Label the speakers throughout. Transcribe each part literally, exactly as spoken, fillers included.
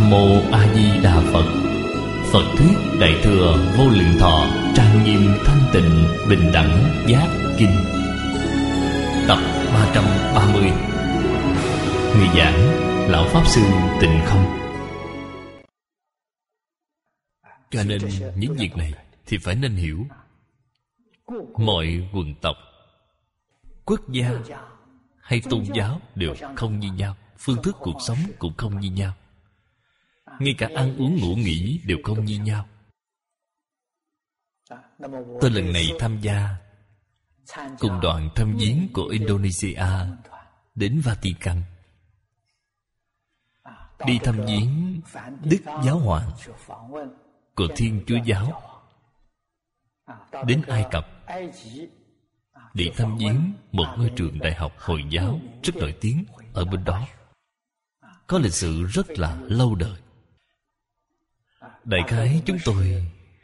Speaker 1: Nam Mô A Di Đà Phật. Phật thuyết Đại thừa Vô Lượng Thọ trang nghiêm thanh tịnh bình đẳng giác kinh. Tập ba trăm ba mươi. Người giảng Lão Pháp Sư Tịnh Không. Cho nên những việc này thì phải nên hiểu. Mọi quần tộc, quốc gia hay tôn giáo đều không như nhau, phương thức cuộc sống cũng không như nhau, ngay cả ăn uống ngủ nghỉ đều không như nhau. Tôi lần này tham gia cùng đoàn thăm viếng của Indonesia đến Vatican, đi thăm viếng Đức Giáo Hoàng của Thiên Chúa Giáo, đến Ai Cập để thăm viếng một ngôi trường đại học Hồi giáo rất nổi tiếng ở bên đó, có lịch sử rất là lâu đời. Đại khái chúng tôi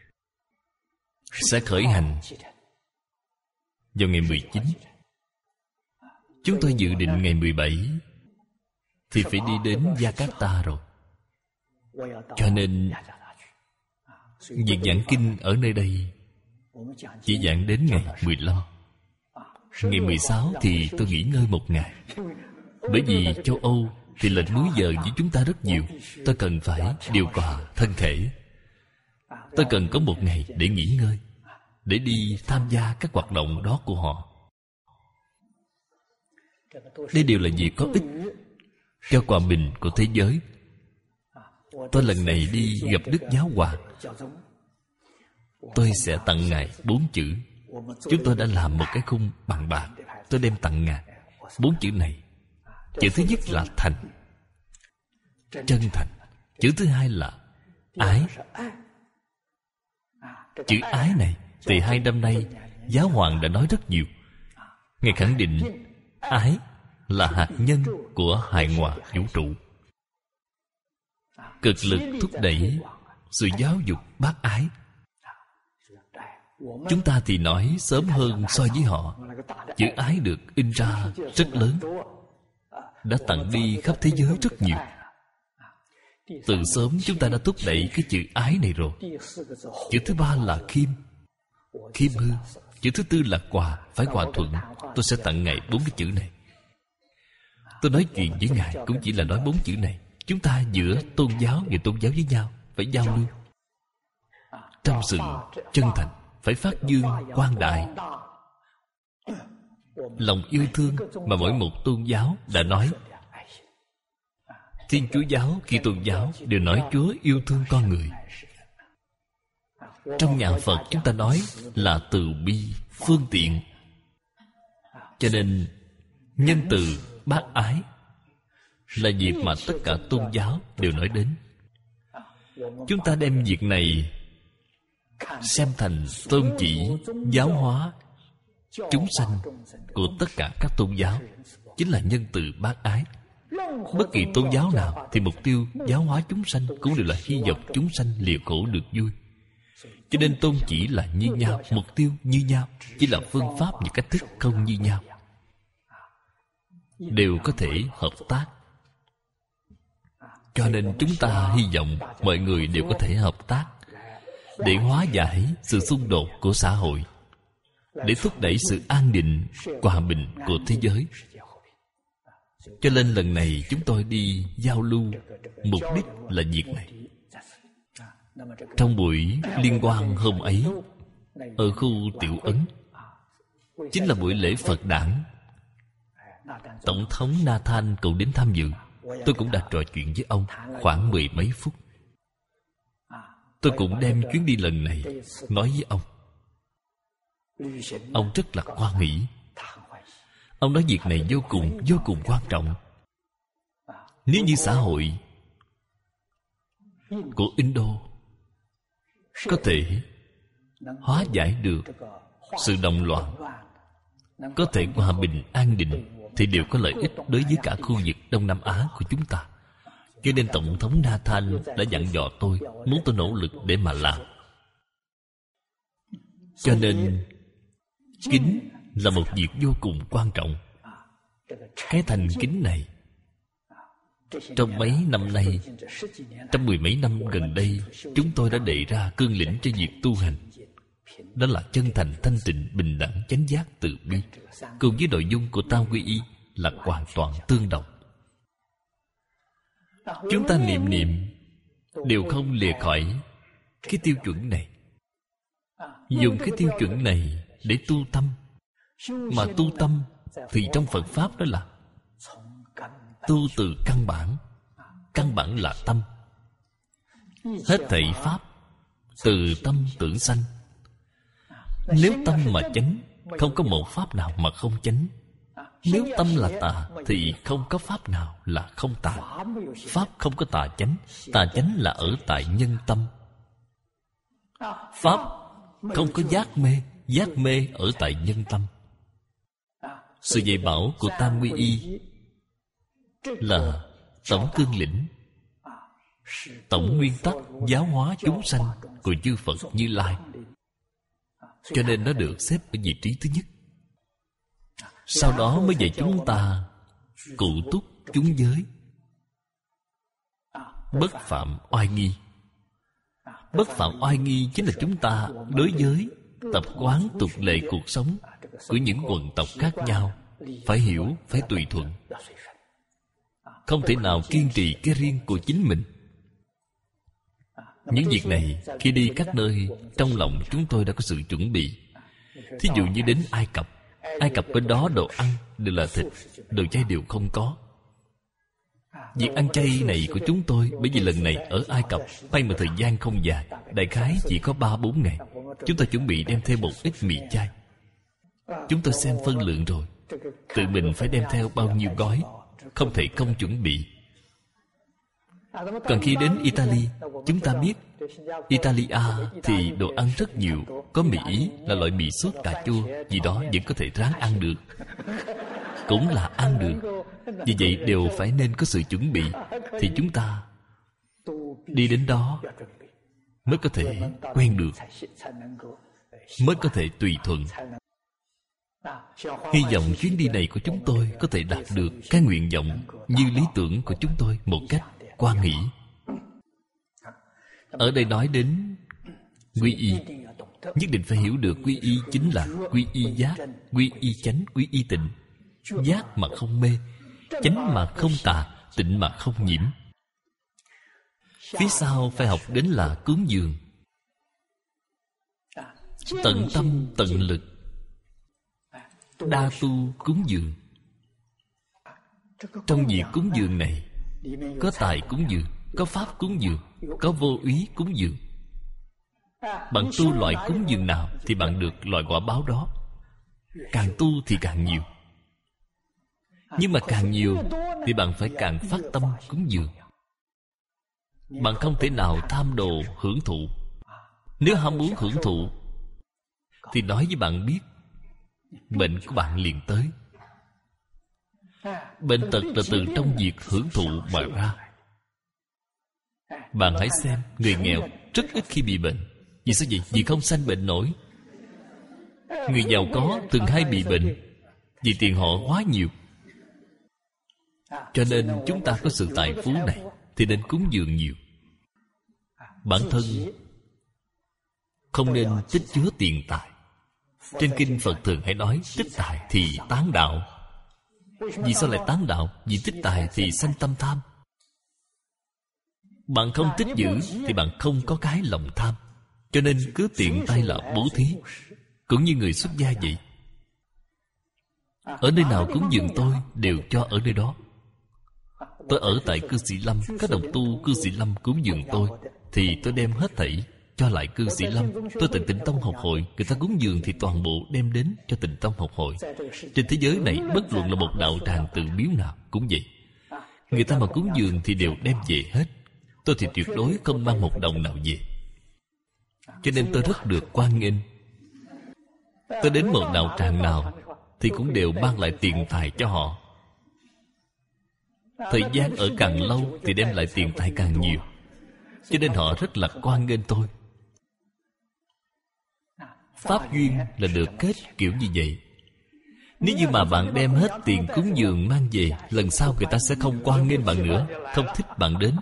Speaker 1: sẽ khởi hành vào ngày mười chín. Chúng tôi dự định ngày mười bảy thì phải đi đến Jakarta rồi. Cho nên việc giảng kinh ở nơi đây chỉ giảng đến ngày mười lăm. Ngày mười sáu thì tôi nghỉ ngơi một ngày. Bởi vì châu Âu thì lệch múi giờ với chúng ta rất nhiều. Tôi cần phải điều hòa thân thể. Tôi cần có một ngày để nghỉ ngơi, để đi tham gia các hoạt động đó của họ. Đây đều là việc có ích cho hòa bình của thế giới. Tôi lần này đi gặp Đức Giáo Hoàng, tôi sẽ tặng Ngài bốn chữ. Chúng tôi đã làm một cái khung bằng bạc, tôi đem tặng Ngài bốn chữ này. Chữ thứ nhất là thành, chân thành. Chữ thứ hai là ái. Chữ ái này thì hai năm nay Giáo Hoàng đã nói rất nhiều. Ngài khẳng định ái là hạt nhân của hài hòa vũ trụ, cực lực thúc đẩy sự giáo dục bác ái. Chúng ta thì nói sớm hơn so với họ. Chữ ái được in ra rất lớn, đã tặng đi khắp thế giới rất nhiều. Từ sớm chúng ta đã thúc đẩy cái chữ ái này rồi. Chữ thứ ba là khiêm, khiêm hư. Chữ thứ tư là hòa, phải hòa thuận. Tôi sẽ tặng Ngài bốn cái chữ này. Tôi nói chuyện với Ngài cũng chỉ là nói bốn chữ này. Chúng ta giữa tôn giáo và tôn giáo với nhau phải giao lưu trong sự chân thành, phải phát dương quang đại lòng yêu thương mà mỗi một tôn giáo đã nói. Thiên Chúa giáo, Kitô giáo đều nói Chúa yêu thương con người. Trong nhà Phật chúng ta nói là từ bi phương tiện. Cho nên nhân từ bác ái là việc mà tất cả tôn giáo đều nói đến. Chúng ta đem việc này xem thành tôn chỉ giáo hóa chúng sanh của tất cả các tôn giáo, chính là nhân từ bác ái. Bất kỳ tôn giáo nào thì mục tiêu giáo hóa chúng sanh cũng đều là hy vọng chúng sanh lìa khổ được vui. Cho nên tôn chỉ là như nhau, mục tiêu như nhau, chỉ là phương pháp và cách thức không như nhau, đều có thể hợp tác. Cho nên chúng ta hy vọng mọi người đều có thể hợp tác để hóa giải sự xung đột của xã hội, để thúc đẩy sự an định, hòa bình của thế giới. Cho nên lần này chúng tôi đi giao lưu, mục đích là việc này. Trong buổi liên hoan hôm ấy, ở khu Tiểu Ấn, chính là buổi lễ Phật đản. Tổng thống Nathan cậu đến tham dự. Tôi cũng đã trò chuyện với ông khoảng mười mấy phút. Tôi cũng đem chuyến đi lần này nói với ông. Ông rất là hoan hỷ. Ông nói việc này vô cùng, vô cùng quan trọng. Nếu như xã hội của Indo có thể hóa giải được sự động loạn, có thể hòa bình an định, thì đều có lợi ích đối với cả khu vực Đông Nam Á của chúng ta. Cho nên Tổng thống Nathan đã dặn dò tôi, muốn tôi nỗ lực để mà làm. Cho nên kính là một việc vô cùng quan trọng. Cái thành kính này Trong mấy năm nay, trong mười mấy năm gần đây, chúng tôi đã đề ra cương lĩnh cho việc tu hành. Đó là chân thành, thanh tịnh, bình đẳng, chánh giác, từ bi. Cùng với nội dung của Tam Quy Y là hoàn toàn tương đồng. Chúng ta niệm niệm đều không lìa khỏi cái tiêu chuẩn này. Dùng cái tiêu chuẩn này để tu tâm. Mà tu tâm thì trong Phật Pháp đó là tu từ căn bản. Căn bản là tâm. Hết thảy Pháp từ tâm tưởng sanh. Nếu tâm mà chánh, không có một Pháp nào mà không chánh. Nếu tâm là tà, thì không có Pháp nào là không tà. Pháp không có tà chánh. Tà chánh là ở tại nhân tâm. Pháp không có giác mê. Giác mê ở tại nhân tâm. Sự dạy bảo của Tam Quy Y là tổng cương lĩnh, tổng nguyên tắc giáo hóa chúng sanh của chư Phật Như Lai. Cho nên nó được xếp ở vị trí thứ nhất. Sau đó mới dạy chúng ta cụ túc chúng giới, bất phạm oai nghi. Bất phạm oai nghi chính là chúng ta đối với tập quán tục lệ cuộc sống của những quần tộc khác nhau phải hiểu, phải tùy thuận. Không thể nào kiên trì cái riêng của chính mình. Những việc này khi đi các nơi, trong lòng chúng tôi đã có sự chuẩn bị. Thí dụ như đến Ai Cập. Ai Cập bên đó đồ ăn đều là thịt, đồ chay đều không có. Việc ăn chay này của chúng tôi, bởi vì lần này ở Ai Cập bay một thời gian không dài, đại khái chỉ có ba bốn ngày, chúng tôi chuẩn bị đem theo một ít mì chay. Chúng tôi xem phân lượng rồi, tự mình phải đem theo bao nhiêu gói, không thể không chuẩn bị. Còn khi đến Italy, chúng ta biết Italia thì đồ ăn rất nhiều. Có mì Ý là loại mì sốt cà chua, gì đó vẫn có thể ráng ăn được, cũng là ăn được. Vì vậy đều phải nên có sự chuẩn bị. Thì chúng ta đi đến đó mới có thể quen được, mới có thể tùy thuận. Hy vọng chuyến đi này của chúng tôi có thể đạt được cái nguyện vọng như lý tưởng của chúng tôi một cách quan hỷ. Ở đây nói đến quy y, nhất định phải hiểu được quy y chính là quy y giác, quy y chánh, quy y tịnh. Giác mà không mê, chánh mà không tà, tịnh mà không nhiễm. Phía sau phải học đến là cúng dường. Tận tâm, tận lực, đa tu cúng dường. Trong việc cúng dường này có tài cúng dường, có pháp cúng dường, có vô úy cúng dường. Bạn tu loại cúng dường nào thì bạn được loại quả báo đó. Càng tu thì càng nhiều. Nhưng mà càng nhiều thì bạn phải càng phát tâm cúng dường. Bạn không thể nào tham đồ hưởng thụ. Nếu ham muốn hưởng thụ thì nói với bạn biết, bệnh của bạn liền tới. Bệnh tật là từ trong việc hưởng thụ mà ra. Bạn hãy xem, người nghèo rất ít khi bị bệnh. Vì sao vậy? Vì không sanh bệnh nổi. Người giàu có thường hay bị bệnh vì tiền họ quá nhiều. Cho nên chúng ta có sự tài phú này thì nên cúng dường nhiều. Bản thân không nên tích chứa tiền tài. Trên kinh Phật thường hay nói tích tài thì tán đạo. Vì sao lại tán đạo? Vì tích tài thì sanh tâm tham. Bạn không tích giữ thì bạn không có cái lòng tham. Cho nên cứ tiện tay là bố thí. Cũng như người xuất gia vậy. Ở nơi nào cúng dường tôi đều cho ở nơi đó. Tôi ở tại cư sĩ Lâm, các đồng tu cư sĩ Lâm cúng dường tôi thì tôi đem hết thảy cho lại cư sĩ Lâm. Tôi tại Tịnh Tông học hội, người ta cúng dường thì toàn bộ đem đến cho Tịnh Tông học hội. Trên thế giới này bất luận là một đạo tràng tự biếu nào cũng vậy. Người ta mà cúng dường thì đều đem về hết. Tôi thì tuyệt đối không mang một đồng nào về. Cho nên tôi rất được hoan nghênh. Tôi đến một đạo tràng nào thì cũng đều mang lại tiền tài cho họ. Thời gian ở càng lâu thì đem lại tiền tài càng nhiều. Cho nên họ rất là hoan nghênh tôi. Pháp duyên là được kết kiểu như vậy. Nếu như mà bạn đem hết tiền cúng dường mang về, lần sau người ta sẽ không hoan nghênh bạn nữa, không thích bạn đến.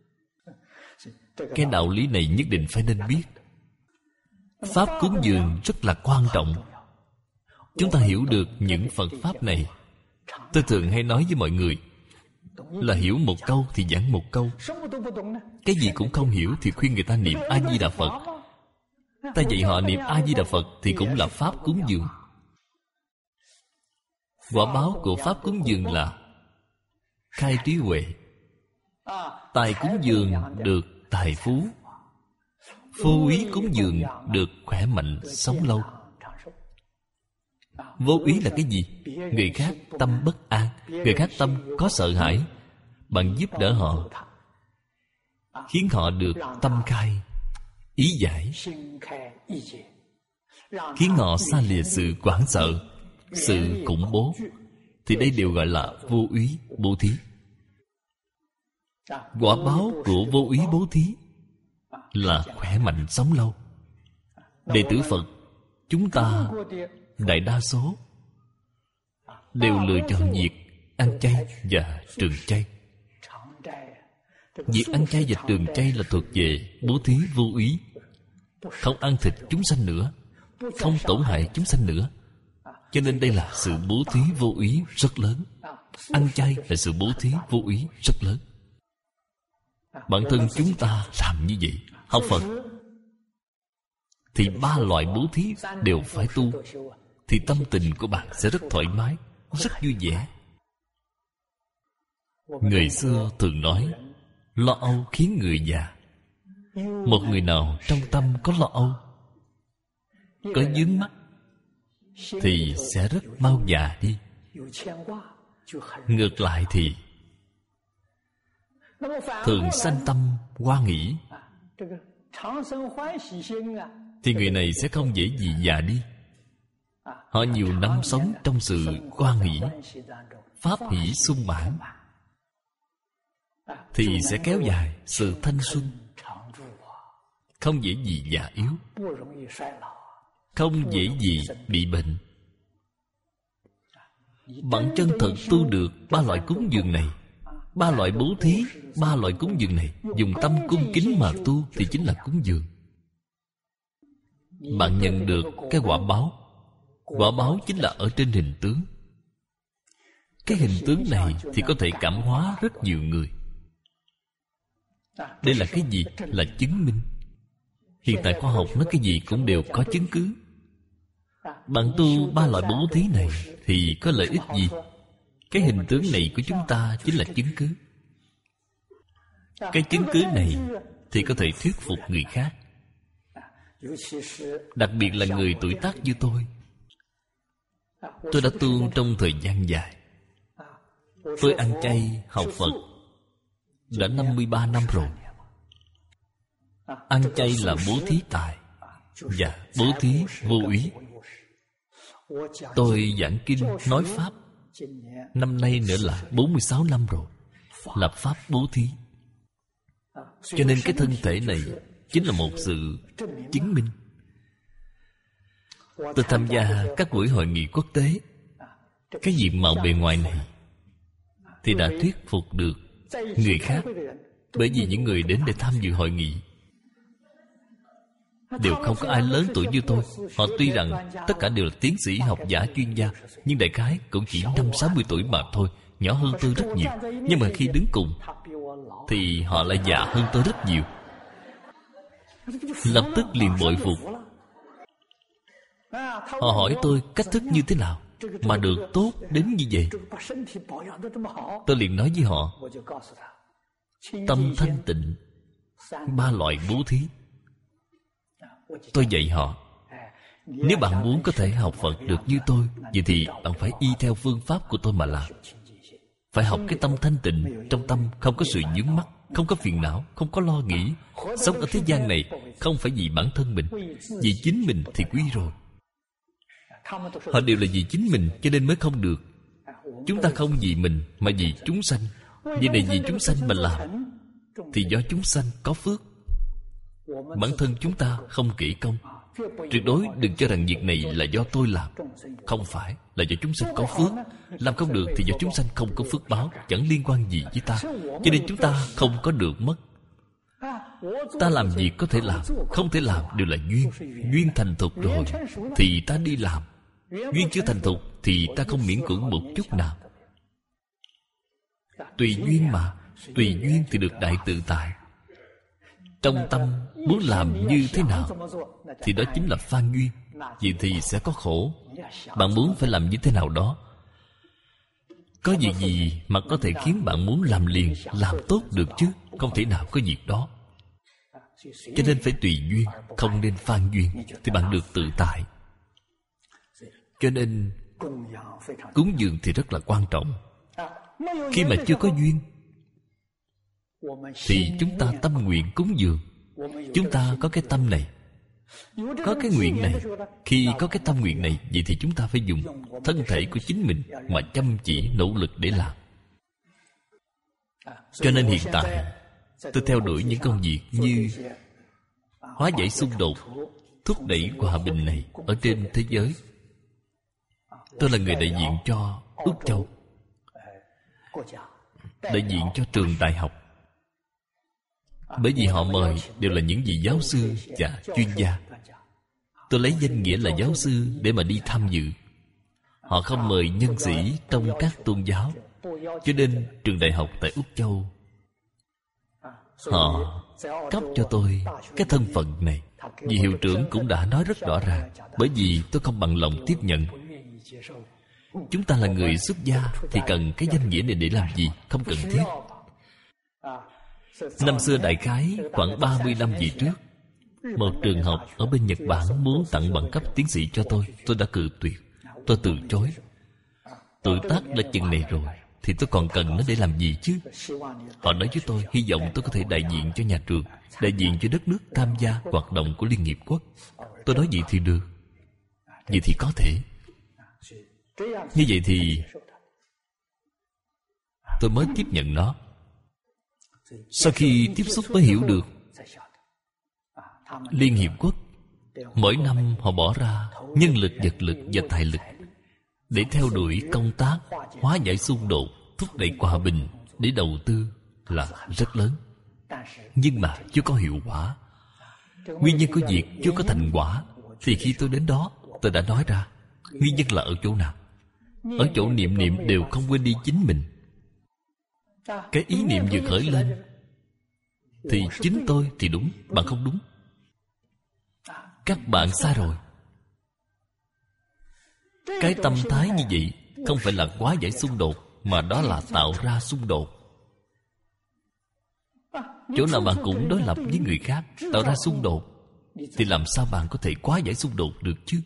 Speaker 1: Cái đạo lý này nhất định phải nên biết. Pháp cúng dường rất là quan trọng. Chúng ta hiểu được những Phật Pháp này. Tôi thường hay nói với mọi người là hiểu một câu thì giảng một câu. Cái gì cũng không hiểu thì khuyên người ta niệm A-di-đà Phật. Ta dạy họ niệm A-di-đà Phật thì cũng là Pháp cúng dường. Quả báo của Pháp cúng dường là khai trí huệ. Tài cúng dường được tài phú. Vô úy cúng dường được khỏe mạnh, sống lâu. Vô úy là cái gì? Người khác tâm bất an, người khác tâm có sợ hãi, bạn giúp đỡ họ, khiến họ được tâm khai, ý giải, khiến họ xa lìa sự hoảng sợ, sự khủng bố, thì đây đều gọi là vô úy bố thí. Quả báo của vô úy bố thí là khỏe mạnh sống lâu. Đệ tử Phật chúng ta đại đa số đều lựa chọn việc ăn chay và trường chay. Việc ăn chay và trường chay là thuộc về bố thí vô úy. Không ăn thịt chúng sanh nữa, không tổn hại chúng sanh nữa. Cho nên đây là sự bố thí vô úy rất lớn. Ăn chay là sự bố thí vô úy rất lớn. Bản thân chúng ta làm như vậy, học Phật thì ba loại bố thí đều phải tu, thì tâm tình của bạn sẽ rất thoải mái, rất vui vẻ. Người xưa thường nói lo âu khiến người già. Một người nào trong tâm có lo âu, có vướng mắc, thì sẽ rất mau già đi. Ngược lại thì thường sanh tâm hoan hỷ, thì người này sẽ không dễ gì già đi. Họ nhiều năm sống trong sự hoan hỷ, pháp hỷ sung mãn, thì sẽ kéo dài sự thanh xuân, không dễ gì già yếu, không dễ gì bị bệnh. Bạn chân thật tu được ba loại cúng dường này, ba loại bố thí, ba loại cúng dường này, dùng tâm cung kính mà tu thì chính là cúng dường. Bạn nhận được cái quả báo. Quả báo chính là ở trên hình tướng. Cái hình tướng này thì có thể cảm hóa rất nhiều người. Đây là cái gì? Là chứng minh. Hiện tại khoa học nói cái gì cũng đều có chứng cứ. Bạn tu ba loại bố thí này thì có lợi ích gì? Cái hình tướng này của chúng ta chính là chứng cứ. Cái chứng cứ này thì có thể thuyết phục người khác, đặc biệt là người tuổi tác như tôi. Tôi đã tu trong thời gian dài. Tôi ăn chay, học Phật đã năm mươi ba năm rồi. Ăn chay là bố thí tài và bố thí vô úy. Tôi giảng kinh, nói Pháp năm nay nữa là bốn mươi sáu năm rồi, lập Pháp bố thí. Cho nên cái thân thể này chính là một sự chứng minh. Tôi tham gia các buổi hội nghị quốc tế. Cái diện mạo bề ngoài này thì đã thuyết phục được người khác. Bởi vì những người đến để tham dự hội nghị đều không có ai lớn tuổi như tôi. Họ tuy rằng tất cả đều là tiến sĩ, học giả, chuyên gia, nhưng đại khái cũng chỉ năm sáu mươi tuổi mà thôi, nhỏ hơn tôi rất nhiều. Nhưng mà khi đứng cùng thì họ lại già hơn tôi rất nhiều. Lập tức liền bội phục. Họ hỏi tôi cách thức như thế nào mà được tốt đến như vậy. Tôi liền nói với họ, tâm thanh tịnh, ba loại bố thí. Tôi dạy họ, nếu bạn muốn có thể học Phật được như tôi, vậy thì bạn phải y theo phương pháp của tôi mà làm. Phải học cái tâm thanh tịnh. Trong tâm không có sự vướng mắc, không có phiền não, không có lo nghĩ. Sống ở thế gian này không phải vì bản thân mình, vì chính mình thì quý rồi. Họ đều là vì chính mình cho nên mới không được. Chúng ta không vì mình mà vì chúng sanh. Vì này vì chúng sanh mà làm thì do chúng sanh có phước. Bản thân chúng ta không kỹ công, Tuyệt đối đừng cho rằng việc này là do tôi làm. Không phải, là do chúng sanh có phước. Làm không được thì do chúng sanh không có phước báo, chẳng liên quan gì với ta. Cho nên chúng ta không có được mất. Ta làm việc có thể làm, không thể làm đều là duyên. Duyên thành thục rồi thì ta đi làm. Duyên chưa thành thục thì ta không miễn cưỡng một chút nào. Tùy duyên mà. Tùy duyên thì được đại tự tại. Trong tâm muốn làm như thế nào thì đó chính là phan duyên. Vậy thì sẽ có khổ. Bạn muốn phải làm như thế nào đó. Có việc gì mà có thể khiến bạn muốn làm liền, làm tốt được chứ? Không thể nào có việc đó. Cho nên phải tùy duyên, không nên phan duyên, thì bạn được tự tại. Cho nên cúng dường thì rất là quan trọng. Khi mà chưa có duyên thì chúng ta tâm nguyện cúng dường. Chúng ta có cái tâm này, có cái nguyện này. Khi có cái tâm nguyện này, vậy thì chúng ta phải dùng thân thể của chính mình mà chăm chỉ nỗ lực để làm. Cho nên hiện tại tôi theo đuổi những công việc như hóa giải xung đột, thúc đẩy hòa bình này ở trên thế giới. Tôi là người đại diện cho Úc Châu, đại diện cho trường đại học. Bởi vì họ mời đều là những vị giáo sư và chuyên gia. Tôi lấy danh nghĩa là giáo sư để mà đi tham dự. Họ không mời nhân sĩ trong các tôn giáo. Cho nên trường đại học tại Úc Châu họ cấp cho tôi cái thân phận này. Vì hiệu trưởng cũng đã nói rất rõ ràng. Bởi vì tôi không bằng lòng tiếp nhận. Chúng ta là người xuất gia thì cần cái danh nghĩa này để làm gì? Không cần thiết. Năm xưa đại khái khoảng ba mươi năm về trước, một trường học ở bên Nhật Bản muốn tặng bằng cấp tiến sĩ cho tôi. Tôi đã cự tuyệt. Tôi từ chối. Tuổi tác đã chừng này rồi thì tôi còn cần nó để làm gì chứ? Họ nói với tôi hy vọng tôi có thể đại diện cho nhà trường, đại diện cho đất nước tham gia hoạt động của Liên Hiệp Quốc. Tôi nói vậy thì được. Vậy thì có thể. Như vậy thì tôi mới tiếp nhận nó. Sau khi tiếp xúc mới hiểu được, Liên Hiệp Quốc mỗi năm họ bỏ ra nhân lực, vật lực và tài lực để theo đuổi công tác hóa giải xung đột, thúc đẩy hòa bình, để đầu tư là rất lớn. Nhưng mà chưa có hiệu quả. Nguyên nhân của việc chưa có thành quả thì khi tôi đến đó, tôi đã nói ra nguyên nhân là ở chỗ nào. Ở chỗ niệm niệm đều không quên đi chính mình. Cái ý niệm vừa khởi lên thì chính tôi thì đúng, bạn không đúng. Các bạn sai rồi. Cái tâm thái như vậy không phải là hóa giải xung đột, mà đó là tạo ra xung đột. Chỗ nào bạn cũng đối lập với người khác, tạo ra xung đột, thì làm sao bạn có thể hóa giải xung đột được chứ?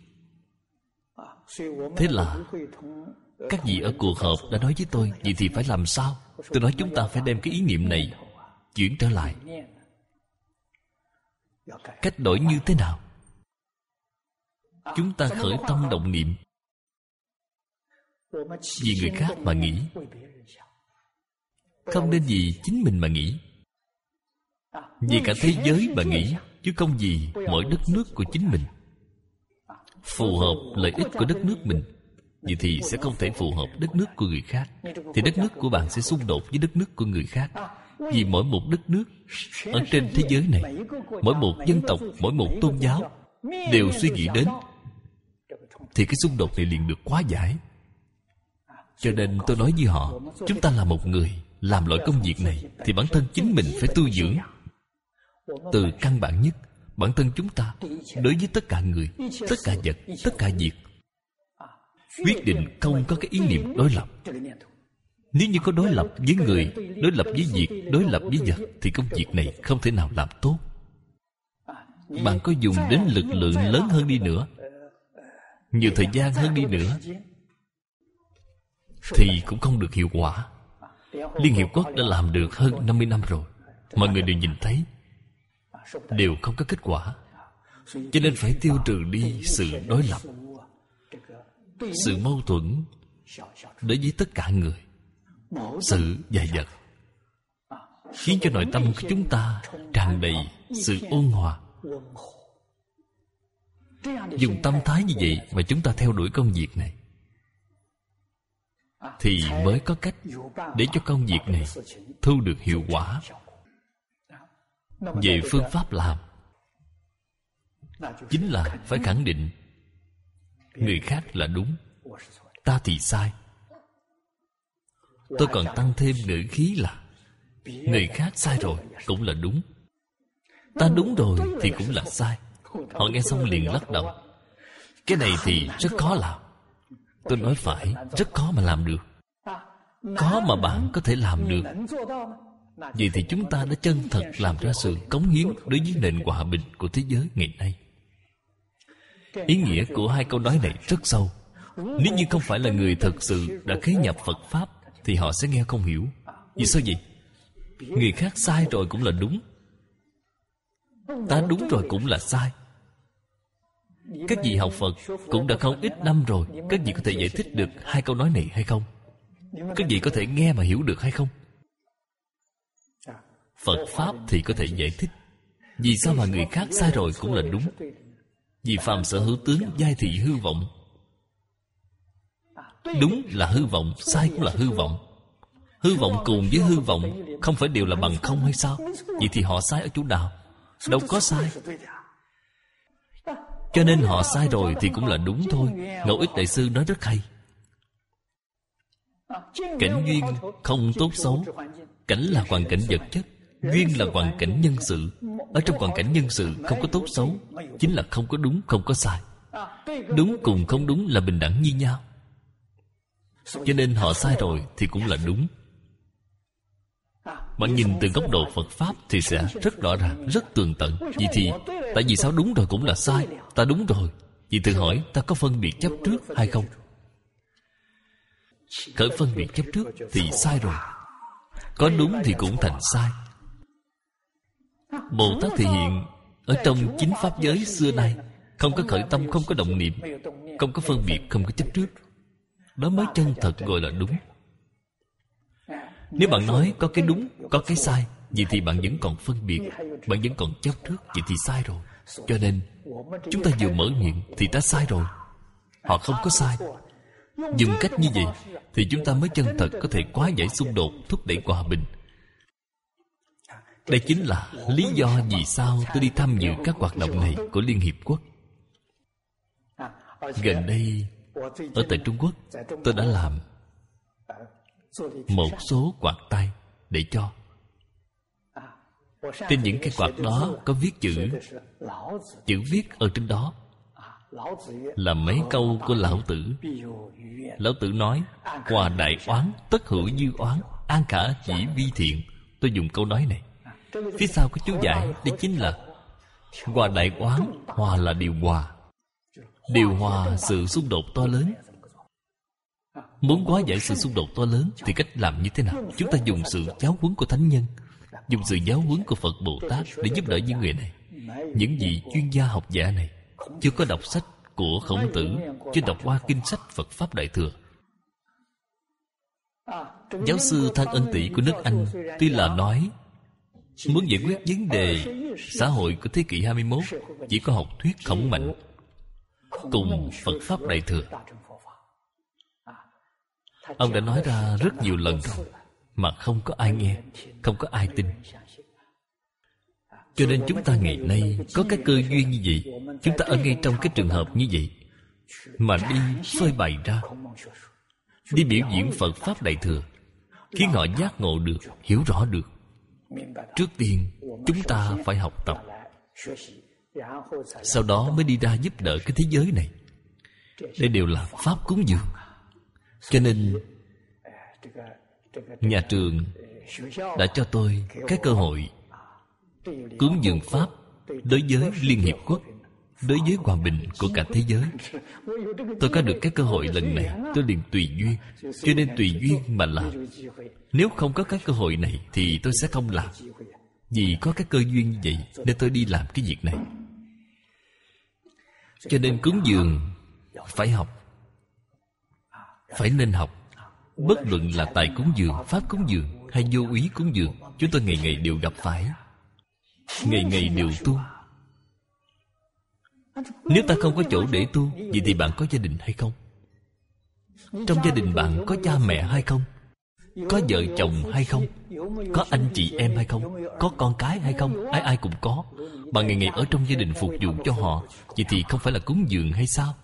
Speaker 1: Thế là các vị ở cuộc họp đã nói với tôi, vậy thì phải làm sao? Tôi nói chúng ta phải đem cái ý niệm này chuyển trở lại. Cách đổi như thế nào? Chúng ta khởi tâm động niệm vì người khác mà nghĩ, không nên vì chính mình mà nghĩ. Vì cả thế giới mà nghĩ, chứ không vì mỗi đất nước của chính mình. Phù hợp lợi ích của đất nước mình, vậy thì sẽ không thể phù hợp đất nước của người khác. Thì đất nước của bạn sẽ xung đột với đất nước của người khác. Vì mỗi một đất nước ở trên thế giới này, mỗi một dân tộc, mỗi một tôn giáo đều suy nghĩ đến, thì cái xung đột này liền được hóa giải. Cho nên tôi nói với họ, chúng ta là một người làm loại công việc này thì bản thân chính mình phải tu dưỡng. Từ căn bản nhất, bản thân chúng ta đối với tất cả người, tất cả vật, tất cả việc, quyết định không có cái ý niệm đối lập. Nếu như có đối lập với người, đối lập với việc, đối lập với vật, thì công việc này không thể nào làm tốt. Bạn có dùng đến lực lượng lớn hơn đi nữa, nhiều thời gian hơn đi nữa, thì cũng không được hiệu quả. Liên Hiệp Quốc đã làm được hơn năm mươi năm rồi, mọi người đều nhìn thấy, đều không có kết quả. Cho nên phải tiêu trừ đi sự đối lập, sự mâu thuẫn đối với tất cả người, sự và vật, khiến cho nội tâm của chúng ta tràn đầy sự ôn hòa. dùng tâm thái như vậy mà chúng ta theo đuổi công việc này, thì mới có cách để cho công việc này thu được hiệu quả. Về phương pháp làm, chính là phải khẳng định người khác là đúng, ta thì sai. Tôi còn tăng thêm ngữ khí là người khác sai rồi cũng là đúng, ta đúng rồi thì cũng là sai. Họ nghe xong liền lắc đầu. Cái này thì rất khó làm. Tôi nói phải, rất khó mà làm được. Khó mà bạn có thể làm được, vậy thì chúng ta đã chân thật làm ra sự cống hiến đối với nền hòa bình của thế giới ngày nay. Ý nghĩa của hai câu nói này rất sâu. Nếu như không phải là người thật sự đã khế nhập Phật Pháp thì họ sẽ nghe không hiểu. Vì sao vậy? Người khác sai rồi cũng là đúng, ta đúng rồi cũng là sai. Các vị học Phật cũng đã không ít năm rồi, các vị có thể giải thích được hai câu nói này hay không? Các vị có thể nghe mà hiểu được hay không? Phật Pháp thì có thể giải thích. Vì sao mà người khác sai rồi cũng là đúng? Vì phàm sở hữu tướng, giai thị hư vọng. Đúng là hư vọng, sai cũng là hư vọng. Hư vọng cùng với hư vọng không phải đều là bằng không hay sao? Vậy thì họ sai ở chỗ nào? Đâu có sai. Cho nên họ sai rồi thì cũng là đúng thôi. Ngẫu Ích Đại Sư nói rất hay. Cảnh duyên không tốt xấu. Cảnh là hoàn cảnh vật chất, duyên là hoàn cảnh nhân sự. Ở trong hoàn cảnh nhân sự không có tốt xấu, chính là không có đúng, không có sai. Đúng cùng không đúng là bình đẳng như nhau. Cho nên họ sai rồi thì cũng là đúng. Mà nhìn từ góc độ Phật Pháp thì sẽ rất rõ ràng, rất tường tận. Vậy thì tại vì sao đúng rồi cũng là sai? Ta đúng rồi, vậy tự hỏi ta có phân biệt chấp trước hay không? Khởi phân biệt chấp trước thì sai rồi. Có đúng thì cũng thành sai. Bồ Tát thể hiện ở trong chính Pháp giới xưa nay, không có khởi tâm, không có động niệm, không có phân biệt, không có chấp trước. Đó mới chân thật gọi là đúng. Nếu bạn nói có cái đúng, có cái sai, vậy thì bạn vẫn còn phân biệt, bạn vẫn còn chấp trước, vậy thì sai rồi. Cho nên chúng ta vừa mở miệng thì ta sai rồi, họ không có sai. Dùng cách như vậy thì chúng ta mới chân thật có thể hóa giải xung đột, thúc đẩy hòa bình. Đây chính là lý do vì sao tôi đi tham dự các hoạt động này của Liên Hiệp Quốc. Gần đây ở tại Trung Quốc, tôi đã làm một số quạt tay để cho. Trên những cái quạt đó có viết chữ. Chữ viết ở trên đó là mấy câu của Lão Tử. Lão Tử nói: hòa đại oán, tất hữu dư oán, an khả dĩ vi thiện. Tôi dùng câu nói này. Phía sau có chú giải, đây chính là hòa đại oán. Hòa là điều hòa, điều hòa sự xung đột to lớn. Muốn hóa giải sự xung đột to lớn thì cách làm như thế nào? Chúng ta dùng sự giáo huấn của Thánh Nhân, dùng sự giáo huấn của Phật Bồ Tát để giúp đỡ những người này. Những vị chuyên gia học giả này chưa có đọc sách của Khổng Tử, chưa đọc qua kinh sách Phật Pháp Đại Thừa. Giáo sư Thang Ân Tị của nước Anh tuy là nói muốn giải quyết vấn đề xã hội của thế kỷ hai mươi mốt chỉ có học thuyết Khổng Mạnh cùng Phật Pháp Đại Thừa. Ông đã nói ra rất nhiều lần rồi mà không có ai nghe, không có ai tin. Cho nên chúng ta ngày nay có cái cơ duyên như vậy, chúng ta ở ngay trong cái trường hợp như vậy mà đi phơi bày ra, đi biểu diễn Phật Pháp Đại Thừa, khiến họ giác ngộ được, hiểu rõ được. Trước tiên chúng ta phải học tập, sau đó mới đi ra giúp đỡ cái thế giới này. Đây đều là Pháp cúng dường. Cho nên nhà trường đã cho tôi cái cơ hội cúng dường Pháp đối với Liên Hiệp Quốc, đối với hòa bình của cả thế giới. Tôi có được cái cơ hội lần này, tôi liền tùy duyên. Cho nên tùy duyên mà làm. Nếu không có cái cơ hội này thì tôi sẽ không làm. Vì có cái cơ duyên như vậy nên tôi đi làm cái việc này. Cho nên cúng dường phải học, phải nên học. Bất luận là tài cúng dường, pháp cúng dường hay vô úy cúng dường, chúng tôi ngày ngày đều gặp phải, ngày ngày đều tu. Nếu ta không có chỗ để tu, vậy thì bạn có gia đình hay không? Trong gia đình bạn có cha mẹ hay không? Có vợ chồng hay không? Có anh chị em hay không? Có con cái hay không? Ai ai cũng có. Bạn ngày ngày ở trong gia đình phục vụ cho họ, vậy thì không phải là cúng dường hay sao?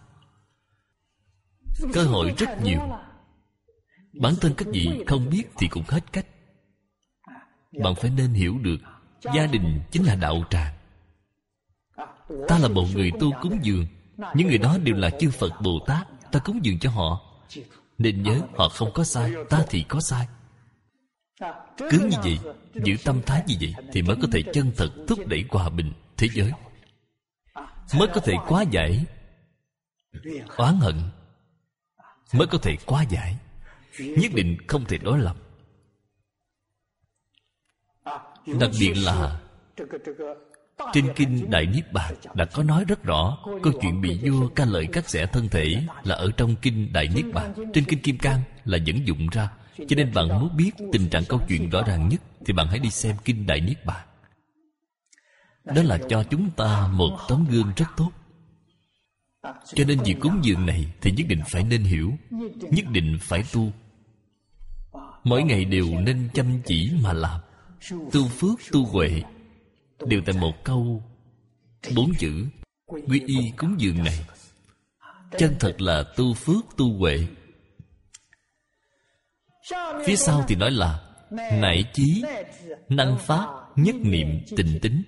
Speaker 1: Cơ hội rất nhiều. Bản thân các vị không biết thì cũng hết cách. Bạn phải nên hiểu được, gia đình chính là đạo tràng. Ta là một người tu cúng dường, những người đó đều là chư Phật Bồ Tát. Ta cúng dường cho họ, nên nhớ họ không có sai, ta thì có sai. Cứ như vậy, giữ tâm thái như vậy thì mới có thể chân thật thúc đẩy hòa bình thế giới, mới có thể hóa giải oán hận, mới có thể hóa giải. Nhất định không thể đối lập. Đặc biệt là trên kinh Đại Niết Bàn đã có nói rất rõ. Câu chuyện bị vua ca lợi cắt xẻ thân thể là ở trong kinh Đại Niết Bàn. Trên kinh Kim Cang là dẫn dụng ra. Cho nên bạn muốn biết tình trạng câu chuyện rõ ràng nhất thì bạn hãy đi xem kinh Đại Niết Bàn. Đó là cho chúng ta một tấm gương rất tốt. Cho nên việc cúng dường này thì nhất định phải nên hiểu, nhất định phải tu. Mỗi ngày đều nên chăm chỉ mà làm. Tu phước tu huệ đều tại một câu bốn chữ quy y cúng dường này. Chân thật là tu phước tu huệ. Phía sau thì nói là nại chí năng pháp nhất niệm tịnh tín.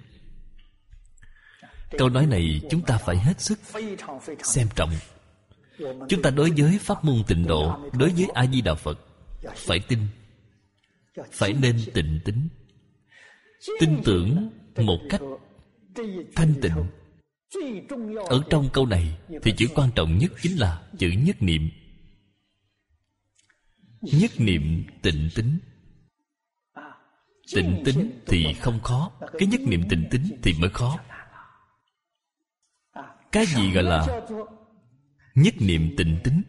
Speaker 1: Câu nói này chúng ta phải hết sức xem trọng. Chúng ta đối với pháp môn tịnh độ, đối với A Di Đà Phật phải tin, phải nên tịnh tín, tin tưởng một cách thanh tịnh. Ở trong câu này thì chữ quan trọng nhất chính là chữ nhất niệm. Nhất niệm tịnh tín. Tịnh tín thì không khó, cái nhất niệm tịnh tín thì mới khó. Cái gì gọi là nhất niệm tịnh tín?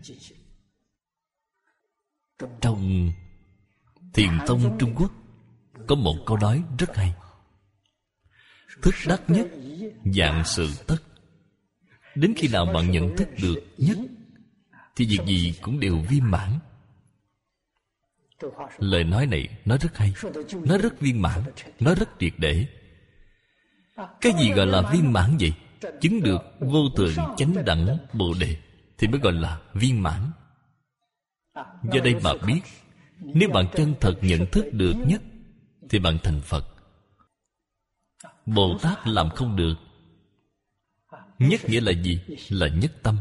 Speaker 1: Trong Thiền tông Trung Quốc có một câu nói rất hay: thức đắc nhất, vạn sự tất. Đến khi nào bạn nhận thức được nhất thì việc gì cũng đều viên mãn. Lời nói này nói rất hay, nói rất viên mãn, nói rất triệt để. Cái gì gọi là viên mãn vậy? Chứng được vô thượng chánh đẳng Bồ Đề thì mới gọi là viên mãn. Do đây mà biết, nếu bạn chân thật nhận thức được nhất thì bạn thành Phật. Bồ Tát làm không được. Nhất nghĩa là gì? Là nhất tâm,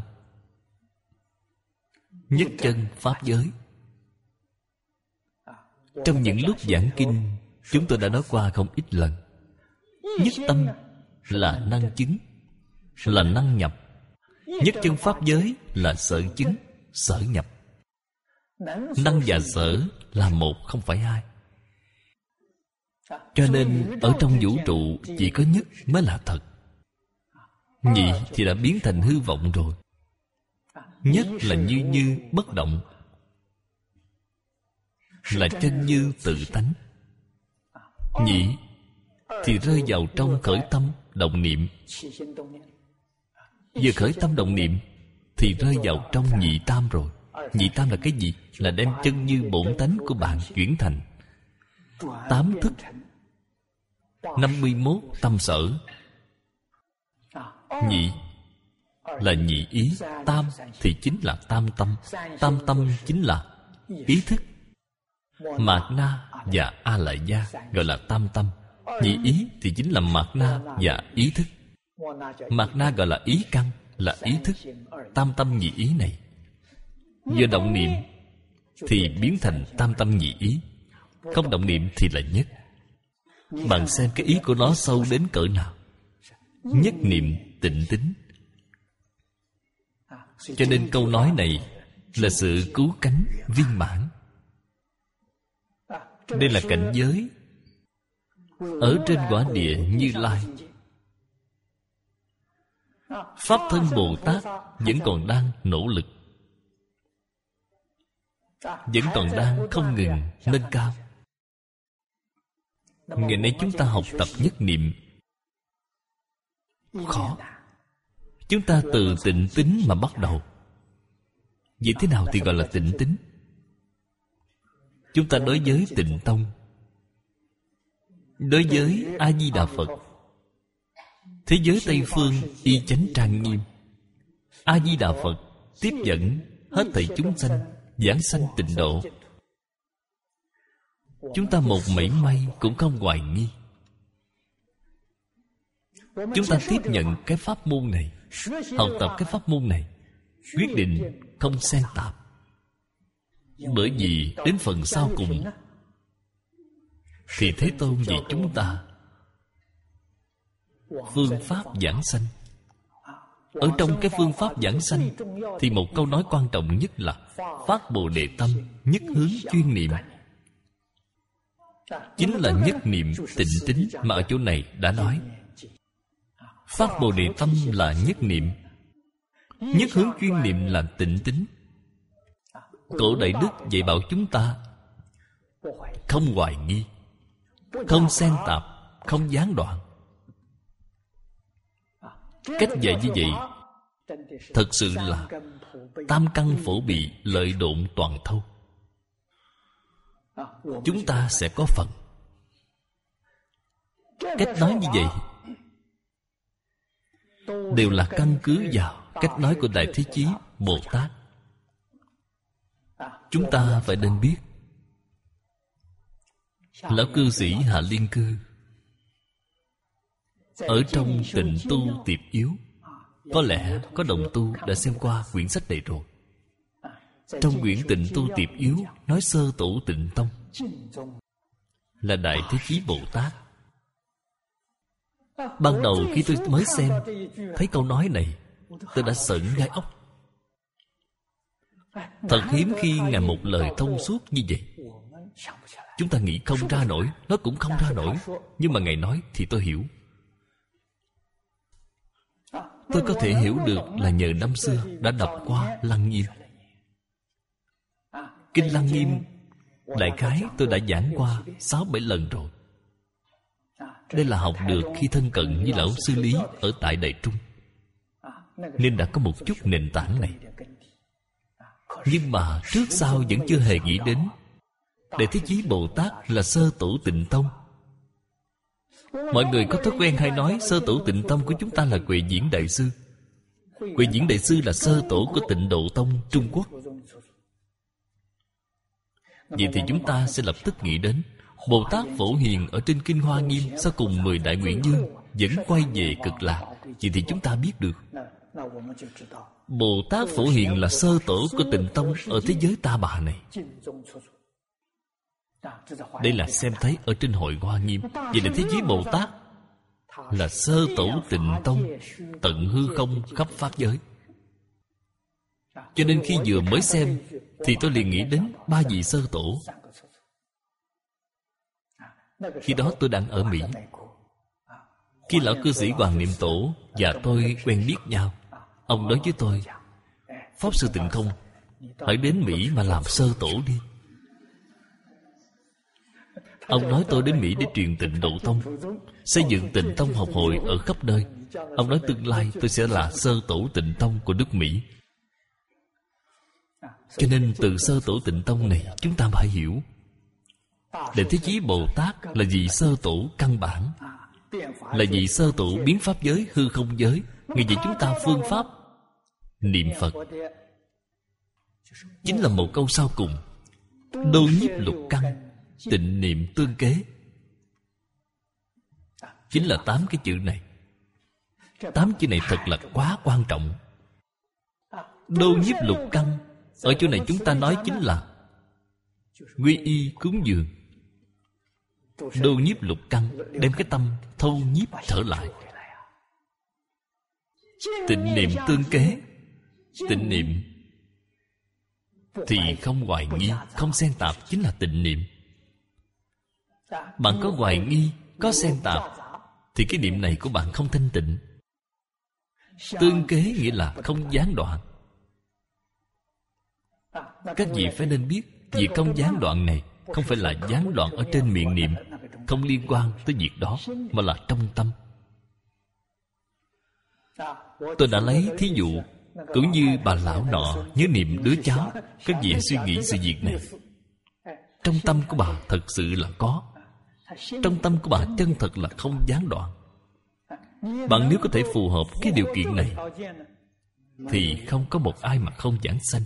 Speaker 1: nhất chân pháp giới. Trong những lúc giảng kinh, chúng tôi đã nói qua không ít lần. Nhất tâm là năng chứng, là năng nhập. Nhất chân pháp giới là sở chứng, sở nhập. Năng và sở là một, không phải hai. Cho nên ở trong vũ trụ chỉ có nhất mới là thật. Nhị thì đã biến thành hư vọng rồi. Nhất là như như bất động, là chân như tự tánh. Nhị thì rơi vào trong khởi tâm động niệm. Vừa khởi tâm động niệm thì rơi vào trong nhị tam rồi. Nhị tam là cái gì? Là đem chân như bổn tánh của bạn chuyển thành tám thức, năm mươi mốt tâm sở. Nhị là nhị ý, tam thì chính là tam tâm. Tam tâm chính là ý thức. Mạt na và a lại gia gọi là tam tâm. Nhị ý thì chính là mạt na và ý thức. Mạt na gọi là ý căn, là ý thức. Tam tâm nhị ý này vừa động niệm thì biến thành tam tâm nhị ý, không động niệm thì là nhất. Bạn xem cái ý của nó sâu đến cỡ nào. Nhất niệm tịnh tín. Cho nên câu nói này là sự cứu cánh viên mãn. Đây là cảnh giới ở trên quả địa Như Lai. Pháp thân Bồ Tát vẫn còn đang nỗ lực, vẫn còn đang không ngừng nâng cao. Ngày nay chúng ta học tập nhất niệm khó. Chúng ta từ tịnh tín mà bắt đầu. Vậy thế nào thì gọi là tịnh tín? Chúng ta đối với Tịnh Tông, đối với A-di-đà Phật, thế giới Tây Phương y chánh trang nghiêm. A-di-đà Phật tiếp dẫn hết thảy chúng sanh, giảng sanh tịnh độ. Chúng ta một mảy may cũng không hoài nghi. Chúng ta tiếp nhận cái pháp môn này, học tập cái pháp môn này, quyết định không xen tạp. Bởi vì đến phần sau cùng thì Thế Tôn dạy chúng ta phương pháp giảng sanh. Ở trong cái phương pháp giảng sanh thì một câu nói quan trọng nhất là phát Bồ Đề tâm, nhất hướng chuyên niệm. Chính là nhất niệm tịnh tín mà ở chỗ này đã nói. Phát Bồ Đề tâm là nhất niệm, nhất hướng chuyên niệm là tịnh tín. Cổ Đại Đức dạy bảo chúng ta không hoài nghi, không xen tạp, không gián đoạn. Cách dạy như vậy thật sự là tam căn phổ bị, lợi độn toàn thâu. Chúng ta sẽ có phần. Cách nói như vậy đều là căn cứ vào cách nói của Đại Thế Chí Bồ Tát. Chúng ta phải nên biết. Lão cư sĩ Hạ Liên Cư ở trong Tịnh Tu Tiệp Yếu, có lẽ có đồng tu đã xem qua quyển sách này rồi. Trong quyển Tịnh Tu Tiệp Yếu nói sơ tổ Tịnh Tông là Đại Thế Chí Bồ Tát. Ban đầu khi tôi mới xem, thấy câu nói này, tôi đã sởn gai ốc. Thật hiếm khi Ngài một lời thông suốt như vậy. Chúng ta nghĩ không ra nổi, nói cũng không ra nổi. Nhưng mà Ngài nói thì tôi hiểu. Tôi có thể hiểu được là nhờ năm xưa đã đọc qua Lăng Nghiêm. Kinh Lăng Nghiêm đại khái tôi đã giảng qua sáu bảy lần rồi. Đây là học được khi thân cận với Lão Sư Lý ở tại Đại Trung, nên đã có một chút nền tảng này. Nhưng mà trước sau vẫn chưa hề nghĩ đến Đại Thế Chí Bồ Tát là sơ tổ Tịnh Tông. Mọi người có thói quen hay nói sơ tổ Tịnh Tông của chúng ta là Huệ Diễn Đại Sư. Huệ Diễn Đại Sư là sơ tổ của Tịnh Độ Tông Trung Quốc. Vậy thì chúng ta sẽ lập tức nghĩ đến Bồ Tát Phổ Hiền ở trên Kinh Hoa Nghiêm sau cùng mười Đại Nguyện Dương vẫn quay về Cực Lạc. Vậy thì chúng ta biết được Bồ Tát Phổ Hiền là sơ tổ của Tịnh Tông ở thế giới Ta Bà này. Đây là xem thấy ở trên Hội Hoa Nghiêm. Vậy là Thế Chí Bồ Tát là sơ tổ Tịnh Tông, tận hư không khắp pháp giới. Cho nên khi vừa mới xem thì tôi liền nghĩ đến ba vị sơ tổ. Khi đó tôi đang ở Mỹ. Khi lão cư sĩ Hoàng Niệm Tổ và tôi quen biết nhau, ông nói với tôi: Pháp Sư Tịnh Không, hãy đến Mỹ mà làm sơ tổ đi. Ông nói tôi đến Mỹ để truyền Tịnh Độ Tông, xây dựng Tịnh Tông học hội ở khắp nơi. Ông nói tương lai tôi sẽ là sơ tổ Tịnh Tông của nước Mỹ. Cho nên từ sơ tổ Tịnh Tông này chúng ta phải hiểu Đại Thế Chí Bồ Tát là vị sơ tổ căn bản, là vị sơ tổ biến pháp giới, hư không giới. Người dạy chúng ta phương pháp niệm Phật. Chính là một câu sau cùng: Đô nhiếp lục căn, tịnh niệm tương kế. Chính là tám cái chữ này. Tám chữ này thật là quá quan trọng. Đô nhiếp lục căn, ở chỗ này chúng ta nói chính là quy y cúng dường. Đô nhiếp lục căn, đem cái tâm thâu nhiếp trở lại. Tịnh niệm tương kế. Tịnh niệm thì không hoài nghi, không xen tạp, chính là tịnh niệm. Bạn có hoài nghi, có xen tạp thì cái niệm này của bạn không thanh tịnh. Tương kế nghĩa là không gián đoạn. Các vị phải nên biết, việc không gián đoạn này không phải là gián đoạn ở trên miệng niệm, không liên quan tới việc đó, mà là trong tâm. Tôi đã lấy thí dụ cũng như bà lão nọ nhớ niệm đứa cháu. Các vị hãy suy nghĩ sự việc này. Trong tâm của bà thật sự là có. Trong tâm của bà chân thật là không gián đoạn. Bạn nếu có thể phù hợp cái điều kiện này thì không có một ai mà không giảng sanh.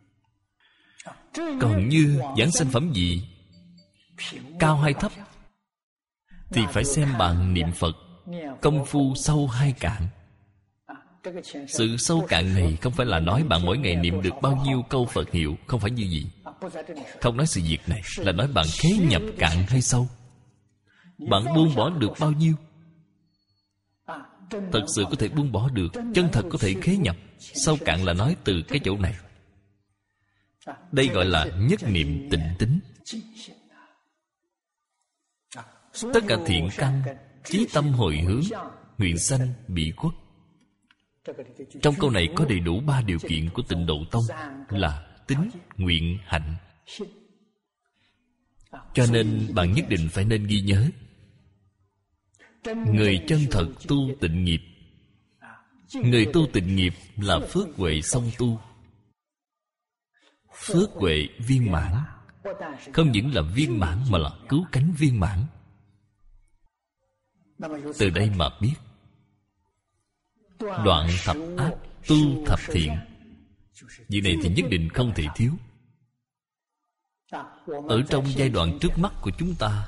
Speaker 1: Còn như giảng sanh phẩm gì, cao hay thấp, thì phải xem bạn niệm Phật công phu sâu hay cạn. Sự sâu cạn này không phải là nói bạn mỗi ngày niệm được bao nhiêu câu Phật hiệu. Không phải như vậy. Không nói sự việc này, là nói bạn khế nhập cạn hay sâu. Bạn buông bỏ được bao nhiêu. Thật sự có thể buông bỏ được, chân thật có thể khế nhập. Sâu cạn là nói từ cái chỗ này. Đây gọi là nhất niệm tịnh tính. Tất cả thiện căn, chí tâm hồi hướng, nguyện sanh bị khuất. Trong câu này có đầy đủ ba điều kiện của Tịnh Độ Tông là tín, nguyện, hạnh. Cho nên bạn nhất định phải nên ghi nhớ. Người chân thật tu tịnh nghiệp. Người tu tịnh nghiệp là phước huệ song tu. Phước huệ viên mãn. Không những là viên mãn mà là cứu cánh viên mãn. Từ đây mà biết đoạn thập ác, tu thập thiện. Việc này thì nhất định không thể thiếu. Ở trong giai đoạn trước mắt của chúng ta,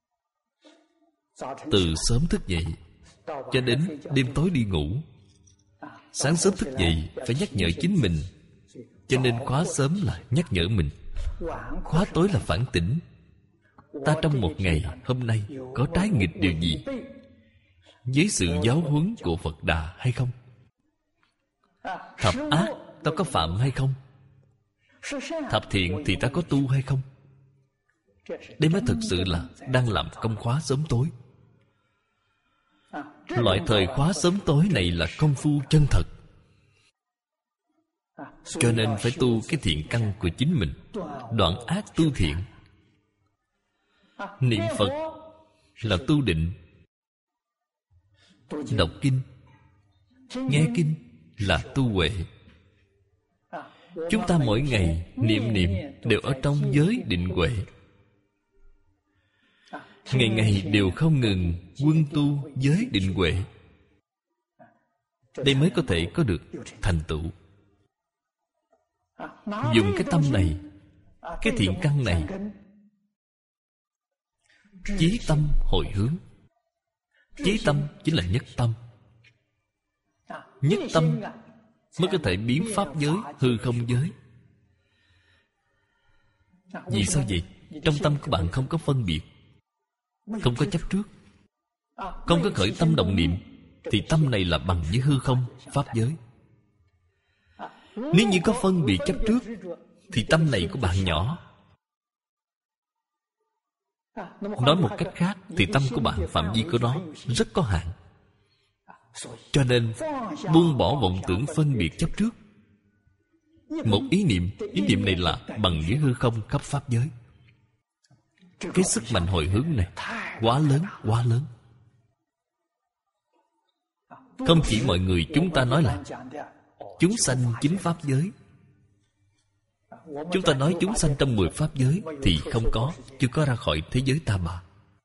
Speaker 1: từ sớm thức dậy cho đến đêm tối đi ngủ, sáng sớm thức dậy phải nhắc nhở chính mình. Cho nên khóa sớm là nhắc nhở mình, khóa tối là phản tỉnh. Ta trong một ngày hôm nay có trái nghịch điều gì với sự giáo huấn của Phật Đà hay không? Thập ác ta có phạm hay không? Thập thiện thì ta có tu hay không? Đây mới thực sự là đang làm công khóa sớm tối. Loại thời khóa sớm tối này là công phu chân thật. Cho nên phải tu cái thiện căn của chính mình, đoạn ác tu thiện. Niệm Phật là tu định, đọc kinh, nghe kinh là tu huệ. Chúng ta mỗi ngày niệm niệm đều ở trong giới định huệ. Ngày ngày đều không ngừng quân tu giới định huệ. Đây mới có thể có được thành tựu. Dùng cái tâm này, cái thiện căn này, chí tâm hồi hướng. Chí tâm chính là nhất tâm. Nhất tâm mới có thể biến pháp giới hư không giới. Vì sao vậy? Trong tâm của bạn không có phân biệt, không có chấp trước, không có khởi tâm động niệm, thì tâm này là bằng với hư không pháp giới. Nếu như có phân biệt chấp trước thì tâm này của bạn nhỏ. Nói một cách khác thì tâm của bạn, phạm vi của nó rất có hạn. Cho nên buông bỏ vọng tưởng phân biệt chấp trước. Một ý niệm, ý niệm này là bằng với hư không khắp pháp giới. Cái sức mạnh hồi hướng này quá lớn, quá lớn. Không chỉ mọi người chúng ta nói là chúng sanh chính pháp giới. Chúng ta nói chúng sanh trong mười pháp giới thì không có, chưa có ra khỏi thế giới ta bà.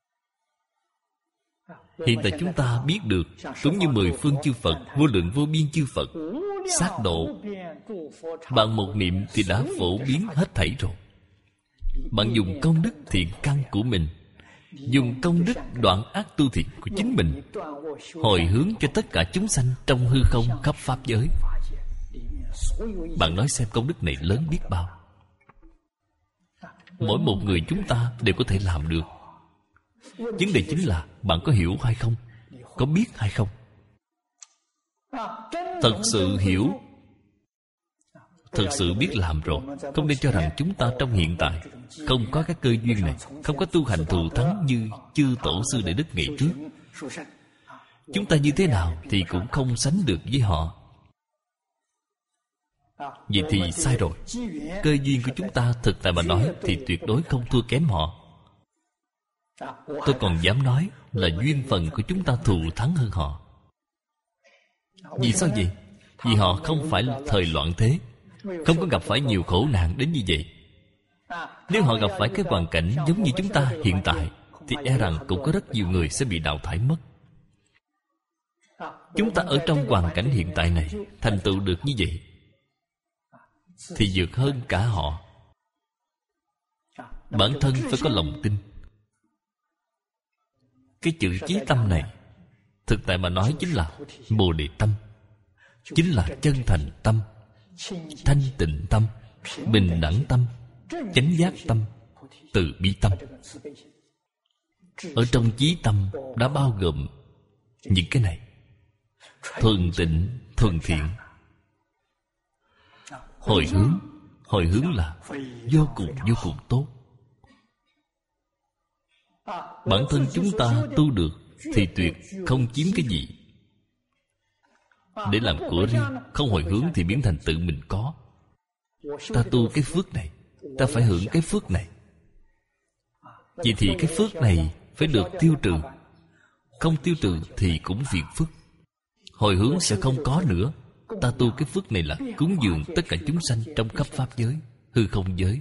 Speaker 1: Hiện tại chúng ta biết được, cũng như mười phương chư Phật, vô lượng vô biên chư Phật sát độ, bạn một niệm thì đã phổ biến hết thảy rồi. Bạn dùng công đức thiện căn của mình, dùng công đức đoạn ác tu thiện của chính mình, hồi hướng cho tất cả chúng sanh trong hư không khắp pháp giới. Bạn nói xem công đức này lớn biết bao. Mỗi một người chúng ta đều có thể làm được. Vấn đề chính là bạn có hiểu hay không, có biết hay không. Thật sự hiểu, thật sự biết làm rồi. Không nên cho rằng chúng ta trong hiện tại không có các cơ duyên này, không có tu hành thù thắng như chư tổ sư đại đức ngày trước. Chúng ta như thế nào thì cũng không sánh được với họ. Vậy thì sai rồi. Cơ duyên của chúng ta thực tại mà nói thì tuyệt đối không thua kém họ. Tôi còn dám nói là duyên phần của chúng ta thù thắng hơn họ. Vì sao vậy? Vì họ không phải là thời loạn thế, không có gặp phải nhiều khổ nạn đến như vậy. Nếu họ gặp phải cái hoàn cảnh giống như chúng ta hiện tại, thì e rằng cũng có rất nhiều người sẽ bị đào thải mất. Chúng ta ở trong hoàn cảnh hiện tại này thành tựu được như vậy thì vượt hơn cả họ. Bản thân phải có lòng tin. Cái chữ chí tâm này, thực tại mà nói chính là Bồ Đề tâm, chính là chân thành tâm, thanh tịnh tâm, bình đẳng tâm, chánh giác tâm, từ bi tâm. Ở trong chí tâm đã bao gồm những cái này. Thuần tịnh, thuần thiện. Hồi hướng, hồi hướng là vô cùng vô cùng tốt. Bản thân chúng ta tu được thì tuyệt không chiếm cái gì để làm của riêng. Không hồi hướng thì biến thành tự mình có. Ta tu cái phước này, ta phải hưởng cái phước này. Vậy thì cái phước này phải được tiêu trừ. Không tiêu trừ thì cũng phiền phức. Hồi hướng sẽ không có nữa. Ta tu cái phước này là cúng dường tất cả chúng sanh trong khắp pháp giới, hư không giới.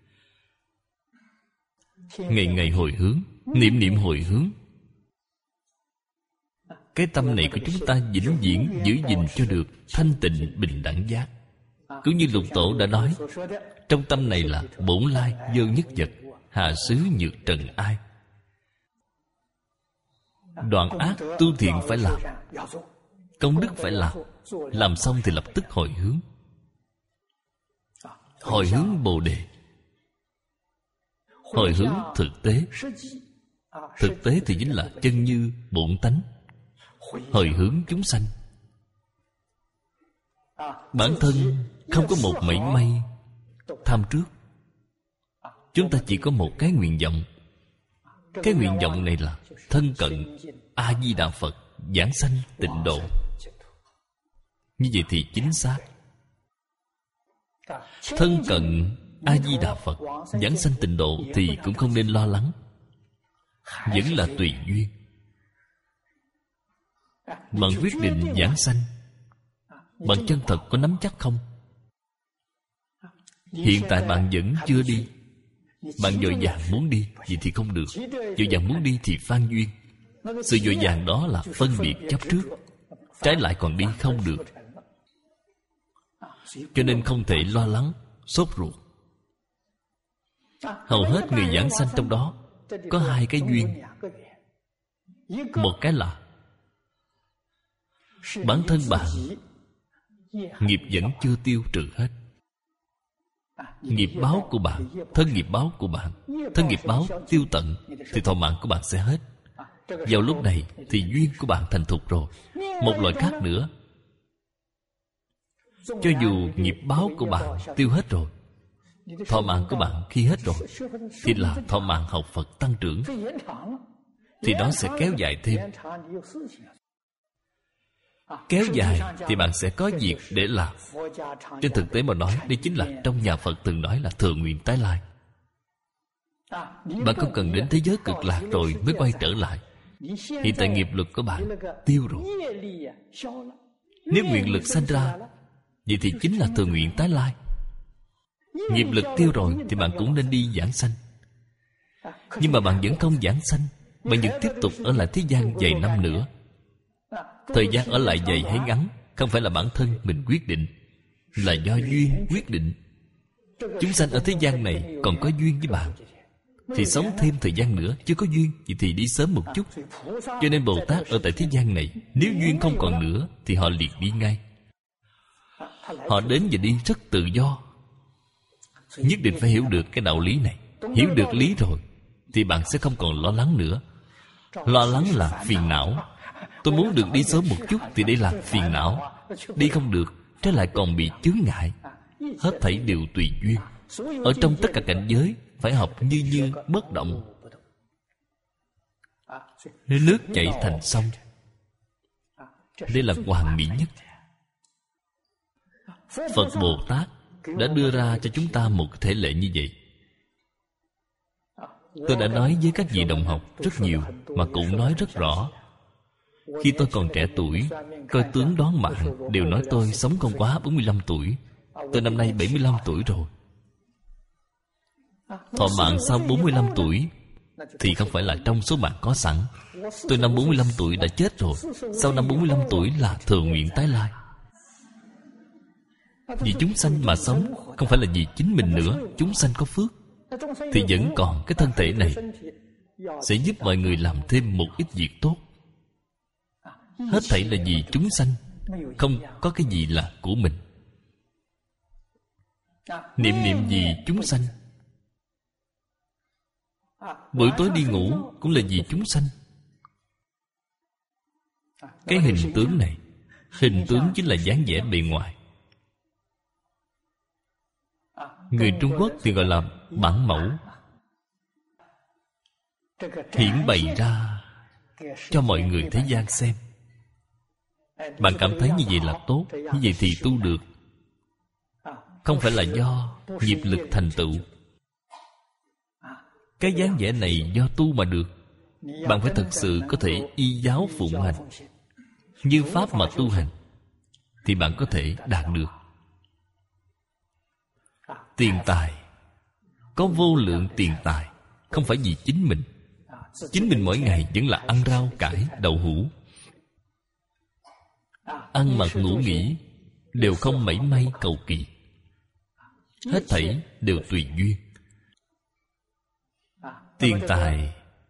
Speaker 1: Ngày ngày hồi hướng, niệm niệm hồi hướng. Cái tâm này của chúng ta vĩnh viễn giữ gìn cho được thanh tịnh bình đẳng giác. Cũng như Lục Tổ đã nói, trong tâm này là bổn lai vô nhất vật, hà xứ nhược trần ai. Đoạn ác tu thiện phải làm, công đức phải làm. Làm xong thì lập tức hồi hướng. Hồi hướng Bồ Đề, hồi hướng thực tế. Thực tế thì chính là chân như bổn tánh. Hồi hướng chúng sanh. Bản thân không có một mảy may tham trước. Chúng ta chỉ có một cái nguyện vọng. Cái nguyện vọng này là thân cận A-di-đà Phật, giảng sanh tịnh độ. Như vậy thì chính xác. Thân cận A-di-đà Phật, giảng sanh tịnh độ thì cũng không nên lo lắng. Vẫn là tùy duyên. Bạn quyết định giảng sanh, bạn chân thật có nắm chắc không? Hiện tại bạn vẫn chưa đi. Bạn vội vàng muốn đi, vậy thì không được. Vội vàng muốn đi thì phan duyên. Sự vội vàng đó là phân biệt chấp trước, trái lại còn đi không được. Cho nên không thể lo lắng, sốt ruột. Hầu hết người giảng sanh trong đó có hai cái duyên. Một cái là bản thân bạn nghiệp vẫn chưa tiêu trừ hết. Nghiệp báo của bạn, thân nghiệp báo của bạn, thân nghiệp báo tiêu tận thì thọ mạng của bạn sẽ hết. Vào lúc này thì duyên của bạn thành thục rồi. Một loại khác nữa, cho dù nghiệp báo của bạn tiêu hết rồi, thọ mạng của bạn khi hết rồi thì là thọ mạng học Phật tăng trưởng, thì đó sẽ kéo dài thêm. Kéo dài thì bạn sẽ có việc để làm. Trên thực tế mà nói, đây chính là trong nhà Phật từng nói là thừa nguyện tái lai. Bạn không cần đến thế giới cực lạc rồi mới quay trở lại. Hiện tại nghiệp lực của bạn tiêu rồi. Nếu nguyện lực sanh ra, vậy thì chính là thừa nguyện tái lai. Nghiệp lực tiêu rồi thì bạn cũng nên đi giảng sanh. Nhưng mà bạn vẫn không giảng sanh, bạn vẫn tiếp tục ở lại thế gian vài năm nữa. Thời gian ở lại dày hay ngắn không phải là bản thân mình quyết định, là do duyên quyết định. Chúng sanh ở thế gian này còn có duyên với bạn thì sống thêm thời gian nữa. Chưa có duyên vậy thì đi sớm một chút. Cho nên Bồ Tát ở tại thế gian này, nếu duyên không còn nữa thì họ liền đi ngay. Họ đến và đi rất tự do. Nhất định phải hiểu được cái đạo lý này. Hiểu được lý rồi thì bạn sẽ không còn lo lắng nữa. Lo lắng là phiền não. Tôi muốn được đi sớm một chút thì đây là phiền não. Đi không được, trái lại còn bị chướng ngại. Hết thảy đều tùy duyên. Ở trong tất cả cảnh giới phải học như như bất động. Nước chảy thành sông. Đây là hoàn mỹ nhất. Phật Bồ Tát đã đưa ra cho chúng ta một thể lệ như vậy. Tôi đã nói với các vị đồng học rất nhiều, mà cũng nói rất rõ. Khi tôi còn trẻ tuổi, coi tướng đoán mạng đều nói tôi sống không quá bốn mươi lăm tuổi. Tôi năm nay bảy mươi lăm tuổi rồi. Thọ mạng sau bốn mươi lăm tuổi thì không phải là trong số mạng có sẵn. Tôi năm bốn mươi lăm tuổi đã chết rồi. Sau năm bốn mươi lăm tuổi là thừa nguyện tái lai. Vì chúng sanh mà sống, không phải là vì chính mình nữa. Chúng sanh có phước thì vẫn còn cái thân thể này, sẽ giúp mọi người làm thêm một ít việc tốt. Hết thảy là vì chúng sanh, không có cái gì là của mình. Niệm niệm vì chúng sanh. Buổi tối đi ngủ cũng là vì chúng sanh. Cái hình tướng này, hình tướng chính là dáng vẻ bề ngoài. Người Trung Quốc thì gọi là bản mẫu, hiển bày ra cho mọi người thế gian xem. Bạn cảm thấy như vậy là tốt, như vậy thì tu được. Không phải là do nghiệp lực thành tựu. Cái dáng vẻ này do tu mà được. Bạn phải thật sự có thể y giáo phụng hành, như pháp mà tu hành, thì bạn có thể đạt được. Tiền tài, có vô lượng tiền tài, không phải vì chính mình. Chính mình mỗi ngày vẫn là ăn rau cải đậu hũ, ăn mặc ngủ nghỉ, đều không mảy may cầu kỳ. Hết thảy đều tùy duyên. Tiền tài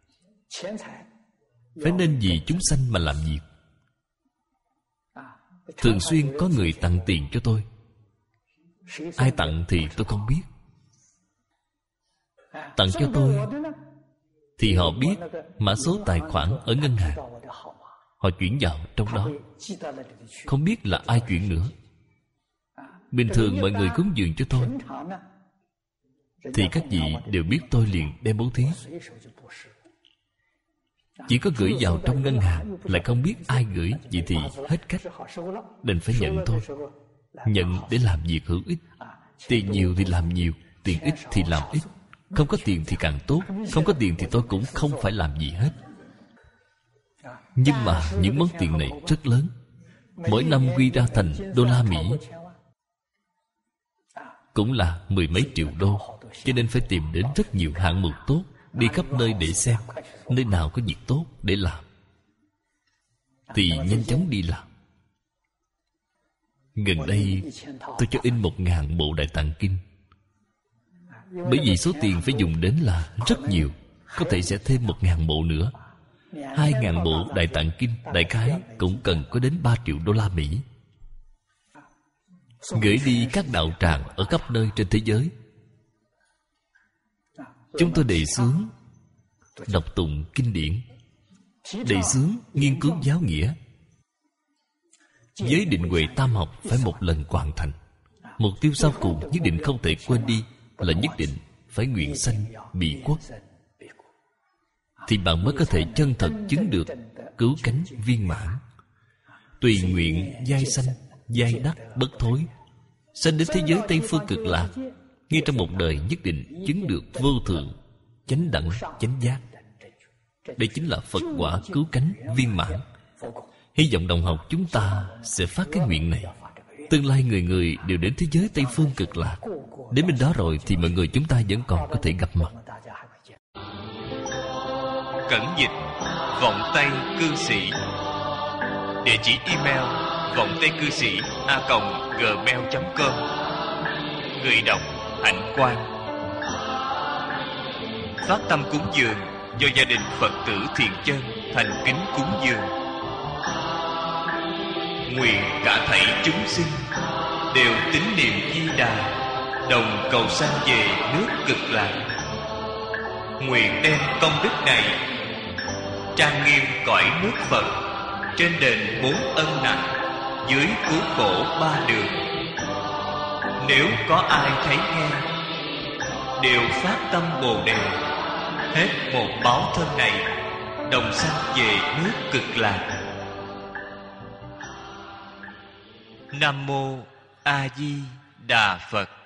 Speaker 1: phải nên vì chúng sanh mà làm việc. Thường xuyên có người tặng tiền cho tôi. Ai tặng thì tôi không biết. Tặng cho tôi thì họ biết mã số tài khoản ở ngân hàng, họ chuyển vào trong đó. Không biết là ai chuyển nữa. Bình thường mọi người cúng dường cho tôi thì các vị đều biết tôi liền đem bố thí. Chỉ có gửi vào trong ngân hàng lại không biết ai gửi, vậy thì hết cách, đành phải nhận thôi. Nhận để làm việc hữu ích. Tiền nhiều thì làm nhiều, tiền ít thì làm ít. Không có tiền thì càng tốt. Không có tiền thì tôi cũng không phải làm gì hết. Nhưng mà những món tiền này rất lớn, mỗi năm quy ra thành đô la Mỹ cũng là mười mấy triệu đô. Cho nên phải tìm đến rất nhiều hạng mục tốt, đi khắp nơi để xem nơi nào có việc tốt để làm thì nhanh chóng đi làm. Gần đây tôi cho in một ngàn bộ Đại Tạng Kinh. Bởi vì số tiền phải dùng đến là rất nhiều, có thể sẽ thêm một ngàn bộ nữa. Hai ngàn bộ Đại Tạng Kinh đại khái cũng cần có đến ba triệu đô la Mỹ. Gửi đi các đạo tràng ở khắp nơi trên thế giới. Chúng tôi đề xướng đọc tụng kinh điển, đề xướng nghiên cứu giáo nghĩa. Giới định huệ tam học phải một lần hoàn thành. Mục tiêu sau cùng nhất định không thể quên đi là nhất định phải nguyện sanh Bỉ quốc, thì bạn mới có thể chân thật chứng được cứu cánh viên mãn. Tùy nguyện giai sanh, giai đắc bất thối, sanh đến thế giới Tây Phương Cực Lạc, ngay trong một đời nhất định chứng được vô thượng chánh đẳng chánh giác. Đây chính là Phật quả cứu cánh viên mãn. Hy vọng đồng học chúng ta sẽ phát cái nguyện này. Tương lai người người đều đến thế giới Tây Phương Cực Lạc. Đến bên đó rồi thì mọi người chúng ta vẫn còn có thể gặp mặt.
Speaker 2: Cẩn dịch vọng tây cư sĩ. Địa chỉ email vọng tây cư sĩ a còng gmail chấm com. Người đọc Hạnh Quang. Phát tâm cúng dường do gia đình Phật tử Thiện Chân thành kính cúng dường. Nguyện cả thảy chúng sinh đều tín niệm Di Đà, đồng cầu sanh về nước Cực Lạc. Nguyện đem công đức này trang nghiêm cõi nước Phật, trên đền bốn ân nặng, dưới cứu khổ ba đường. Nếu có ai thấy nghe, đều phát tâm Bồ Đề, hết một báo thân này, đồng sanh về nước Cực Lạc. Nam mô A Di Đà Phật.